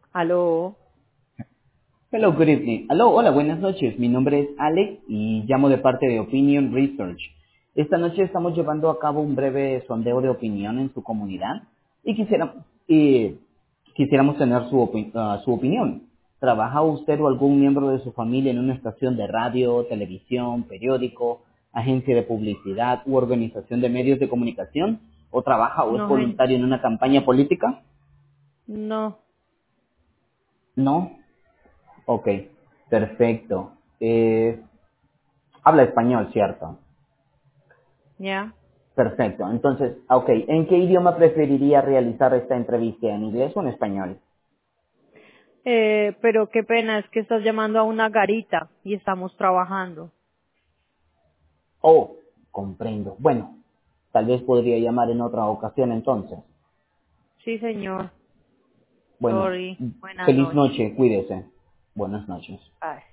Aló. Hello, good evening. Aló, hola, buenas noches. Mi nombre es Alex y llamo de parte de Opinion Research. Esta noche estamos llevando a cabo un breve sondeo de opinión en su comunidad y quisiéramos tener su opinión. ¿Trabaja usted o algún miembro de su familia en una estación de radio, televisión, periódico, agencia de publicidad u organización de medios de comunicación? ¿O trabaja o es No, voluntario en una campaña política? no. No. Ok, perfecto. Habla español, ¿cierto? Ya. Perfecto. Entonces, ok, ¿en qué idioma preferiría realizar esta entrevista? ¿En inglés o en español? Pero qué pena, es que estás llamando a una garita y estamos trabajando. Oh, comprendo. Bueno, tal vez podría llamar en otra ocasión entonces. Sí, señor. Bueno, Sorry. Buenas feliz noches. noche, cuídese. Buenas noches. Bye.